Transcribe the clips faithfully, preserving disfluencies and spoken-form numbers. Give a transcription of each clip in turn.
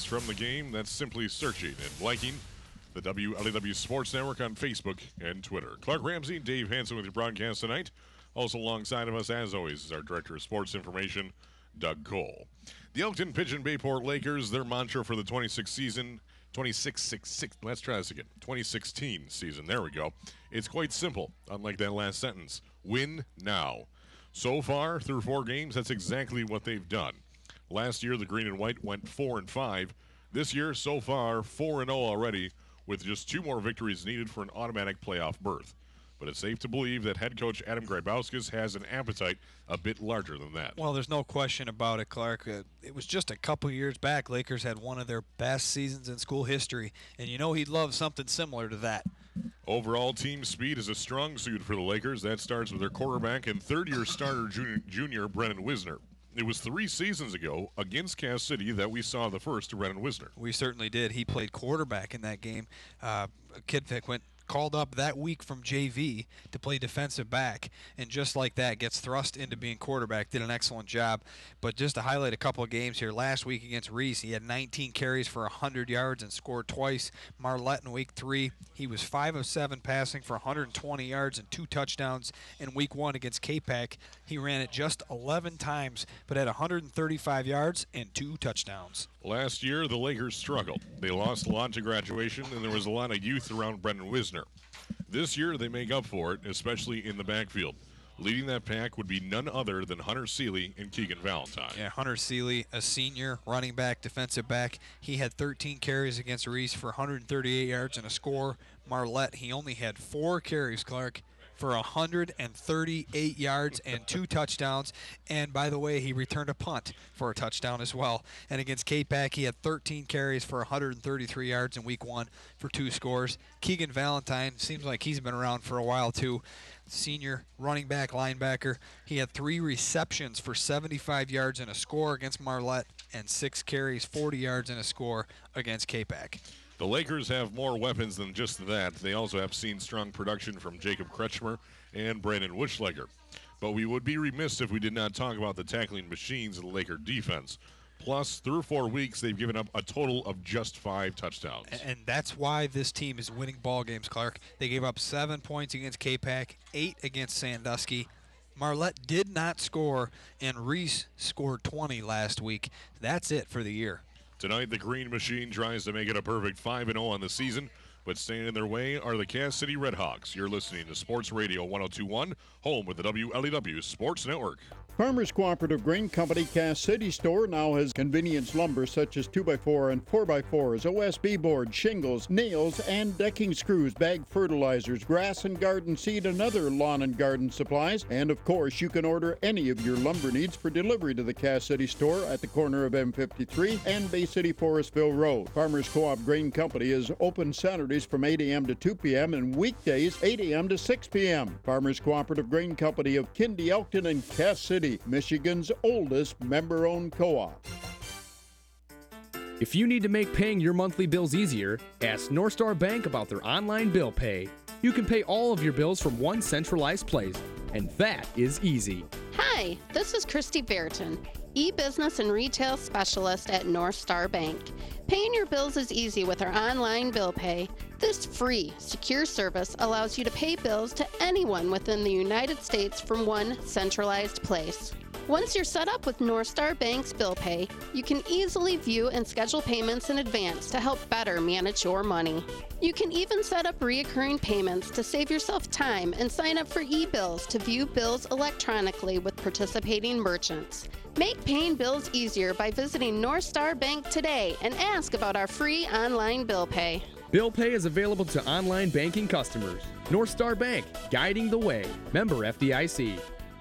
news from the game, that's simply searching and liking the W L E W Sports Network on Facebook and Twitter. Clark Ramsey, Dave Hanson with your broadcast tonight. Also alongside of us, as always, is our Director of Sports Information, Doug Cole. The Elkton Pigeon Bayport Lakers, their mantra for the twenty-six season, twenty-six, six, six, let's try this again, twenty sixteen season, there we go. It's quite simple, unlike that last sentence. Win now. So far, through four games, that's exactly what they've done. Last year, the Green and White went four and five. This year, so far, four and oh already, with just two more victories needed for an automatic playoff berth. But it's safe to believe that head coach Adam Grabowskis has an appetite a bit larger than that. Well, there's no question about it, Clark. Uh, it was just a couple years back, Lakers had one of their best seasons in school history, and you know he'd love something similar to that. Overall, team speed is a strong suit for the Lakers. That starts with their quarterback and third-year starter junior, junior Brennan Wisner. It was three seasons ago against Cass City that we saw the first to Brennan Wisner. We certainly did. He played quarterback in that game. Uh, Kid Vic went called up that week from J V to play defensive back, and just like that gets thrust into being quarterback. Did an excellent job. But just to highlight a couple of games here, last week against Reese, he had nineteen carries for one hundred yards and scored twice. Marlette in week three, he was five of seven passing for one hundred twenty yards and two touchdowns. In week one against K-Pac, he ran it just eleven times, but had one hundred thirty-five yards and two touchdowns. Last year, the Lakers struggled. They lost a lot to graduation, and there was a lot of youth around Brendan Wisner. This year, they make up for it, especially in the backfield. Leading that pack would be none other than Hunter Seeley and Keegan Valentine. Yeah, Hunter Seeley, a senior running back, defensive back. He had thirteen carries against Reese for one hundred thirty-eight yards and a score. Marlette, he only had four carries, Clark, for one hundred thirty-eight yards and two touchdowns. And by the way, he returned a punt for a touchdown as well. And against K-Pac, he had thirteen carries for one hundred thirty-three yards in week one for two scores. Keegan Valentine, seems like he's been around for a while too. Senior running back, linebacker. He had three receptions for seventy-five yards and a score against Marlette, and six carries, forty yards and a score against K-Pac. The Lakers have more weapons than just that. They also have seen strong production from Jacob Kretschmer and Brandon Wischlager. But we would be remiss if we did not talk about the tackling machines of the Laker defense. Plus, through four weeks, they've given up a total of just five touchdowns. And that's why this team is winning ball games, Clark. They gave up seven points against K-Pac, eight against Sandusky. Marlette did not score, and Reese scored twenty last week. That's it for the year. Tonight, the Green Machine tries to make it a perfect five and oh on the season, but staying in their way are the Cass City Redhawks. You're listening to Sports Radio one oh two point one, home with the W L E W Sports Network. Farmers Cooperative Grain Company Cass City store now has convenience lumber such as two by four and four by fours, O S B boards, shingles, nails, and decking screws, bag fertilizers, grass and garden seed, and other lawn and garden supplies. And of course, you can order any of your lumber needs for delivery to the Cass City store at the corner of M fifty-three and Bay City Forestville Road. Farmers Co-op Grain Company is open Saturdays from eight a.m. to two p.m. and weekdays eight a.m. to six p.m. Farmers Cooperative Grain Company of Kindy, Elkton, and Cass City, Michigan's oldest member-owned co-op. If you need to make paying your monthly bills easier, ask North Star Bank about their online bill pay. You can pay all of your bills from one centralized place, and that is easy. Hi, this is Christy Bairton, e-business and retail specialist at North Star Bank. Paying your bills is easy with our online bill pay. This free, secure service allows you to pay bills to anyone within the United States from one centralized place. Once you're set up with North Star Bank's bill pay, you can easily view and schedule payments in advance to help better manage your money. You can even set up recurring payments to save yourself time and sign up for e-bills to view bills electronically with participating merchants. Make paying bills easier by visiting North Star Bank today and ask about our free online bill pay. Bill pay is available to online banking customers. North Star Bank, guiding the way. Member F D I C.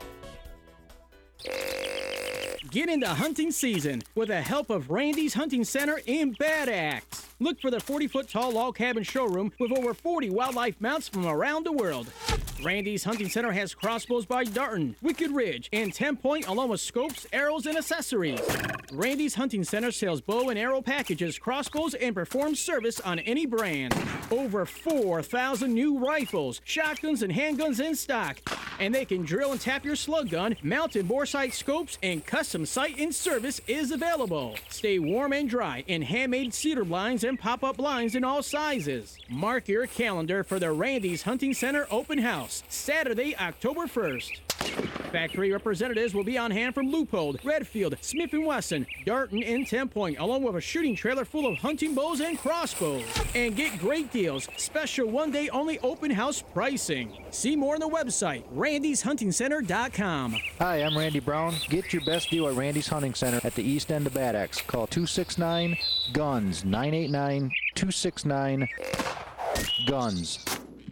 Get into hunting season with the help of Randy's Hunting Center in Bad Axe. Look for the forty-foot tall log cabin showroom with over forty wildlife mounts from around the world. Randy's Hunting Center has Crossbows by Darton, Wicked Ridge, and ten point along with scopes, arrows, and accessories. Randy's Hunting Center sells bow and arrow packages, crossbows, and performs service on any brand. Over four thousand new rifles, shotguns, and handguns in stock. And they can drill and tap your slug gun, mount and bore sight scopes, and custom sight and service is available. Stay warm and dry in handmade cedar blinds and pop-up blinds in all sizes. Mark your calendar for the Randy's Hunting Center Open House, Saturday, October first. Factory representatives will be on hand from Leupold, Redfield, Smith and Wesson, Darton, and ten point, along with a shooting trailer full of hunting bows and crossbows. And get great deals, special one-day only open house pricing. See more on the website, randys hunting center dot com. Hi, I'm Randy Brown. Get your best deal at Randy's Hunting Center at the east end of Bad Axe. Call two six nine, GUNS, nine eight nine, two six nine, GUNS.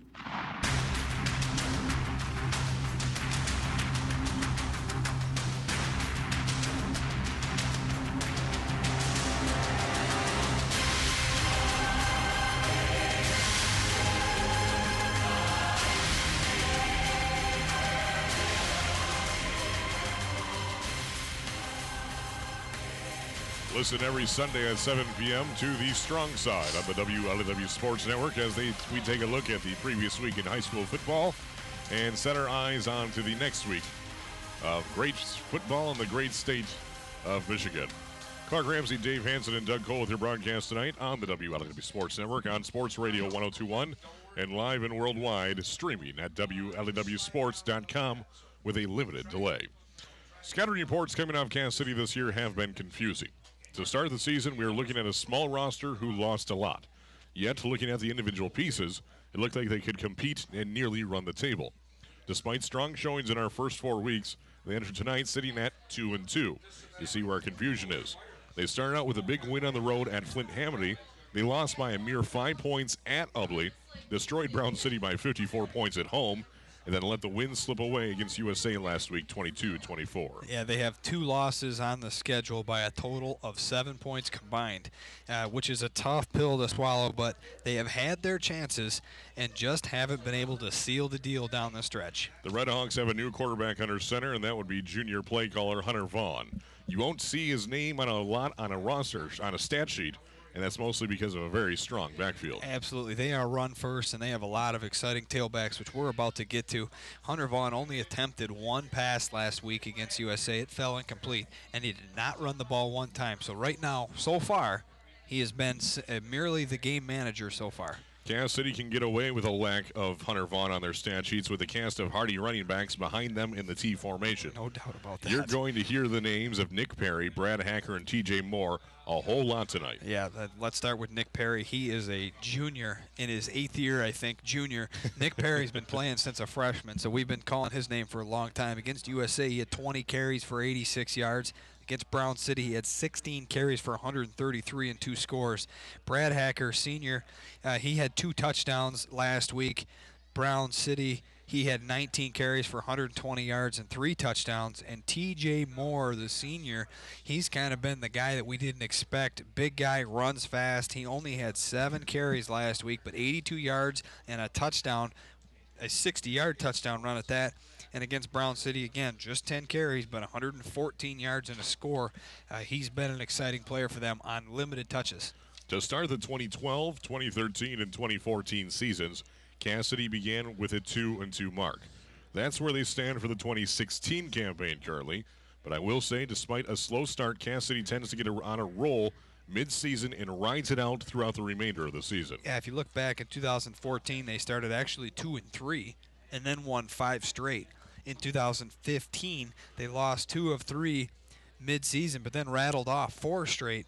Listen every Sunday at seven p.m. to The Strong Side on the W L A W Sports Network as they, we take a look at the previous week in high school football and set our eyes on to the next week of great football in the great state of Michigan. Clark Ramsey, Dave Hanson, and Doug Cole with your broadcast tonight on the W L A W Sports Network on Sports Radio one oh two point one and live and worldwide streaming at W L A W sports dot com with a limited delay. Scouting reports coming out of Kansas City this year have been confusing. To start the season, we were looking at a small roster who lost a lot. Yet, looking at the individual pieces, it looked like they could compete and nearly run the table. Despite strong showings in our first four weeks, they entered tonight sitting at two and two. You see where our confusion is. They started out with a big win on the road at Flint Hamady. They lost by a mere five points at Ubley, destroyed Brown City by fifty-four points at home, and then let the win slip away against U S A last week, twenty-two twenty-four. Yeah, they have two losses on the schedule by a total of seven points combined, uh, which is a tough pill to swallow, but they have had their chances and just haven't been able to seal the deal down the stretch. The Red Hawks have a new quarterback under center, and that would be junior play caller Hunter Vaughn. You won't see his name on a lot on a roster, on a stat sheet, and that's mostly because of a very strong backfield. Absolutely. They are run first, and they have a lot of exciting tailbacks, which we're about to get to. Hunter Vaughn only attempted one pass last week against U S A. It fell incomplete, and he did not run the ball one time. So right now, so far, he has been merely the game manager so far. Kansas City can get away with a lack of Hunter Vaughn on their stat sheets with a cast of hardy running backs behind them in the T formation. No doubt about that. You're going to hear the names of Nick Perry, Brad Hacker, and T J Moore a whole lot tonight. Yeah, that, let's start with Nick Perry. He is a junior in his eighth year, I think, junior. Nick Perry's been playing since a freshman, so we've been calling his name for a long time. Against U S A, he had twenty carries for eighty-six yards. Against Brown City, he had sixteen carries for one hundred thirty-three and two scores. Brad Hacker, senior, uh, he had two touchdowns last week. Brown City, he had nineteen carries for one hundred twenty yards and three touchdowns. And T J Moore, the senior, he's kind of been the guy that we didn't expect. Big guy, runs fast. He only had seven carries last week, but eighty-two yards and a touchdown, a sixty-yard touchdown run at that. And against Brown City, again, just ten carries, but one hundred fourteen yards and a score. Uh, he's been an exciting player for them on limited touches. To start the twenty twelve, twenty thirteen, and twenty fourteen seasons, Kansas City began with a two and two mark. That's where they stand for the twenty sixteen campaign currently. But I will say, despite a slow start, Kansas City tends to get on a roll mid-season and rides it out throughout the remainder of the season. Yeah, if you look back in two thousand fourteen, they started actually two and three and then won five straight. In two thousand fifteen, they lost two of three mid-season, but then rattled off four straight.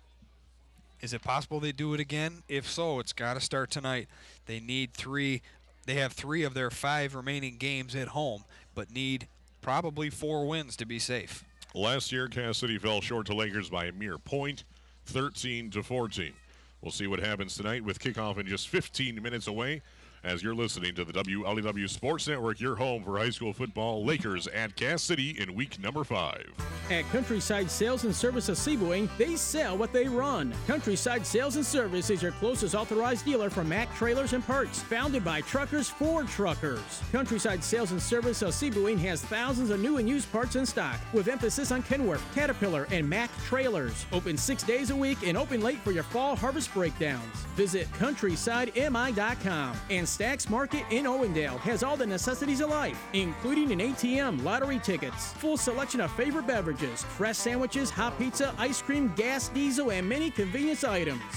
Is it possible they do it again? If so, it's got to start tonight. They need three. They have three of their five remaining games at home, but need probably four wins to be safe. Last year, Kansas City fell short to Lakers by a mere point, thirteen to fourteen. We'll see what happens tonight with kickoff in just fifteen minutes away as you're listening to the W L E W Sports Network, your home for high school football. Lakers at Cass City in week number five. At Countryside Sales and Service of Seaboing, they sell what they run. Countryside Sales and Service is your closest authorized dealer for Mack Trailers and Parts, founded by truckers for truckers. Countryside Sales and Service of Seaboing has thousands of new and used parts in stock, with emphasis on Kenworth, Caterpillar, and Mack Trailers. Open six days a week and open late for your fall harvest breakdowns. Visit countryside m i dot com. And Stacks Market in Owendale has all the necessities of life, including an A T M, lottery tickets, full selection of favorite beverages, fresh sandwiches, hot pizza, ice cream, gas, diesel, and many convenience items.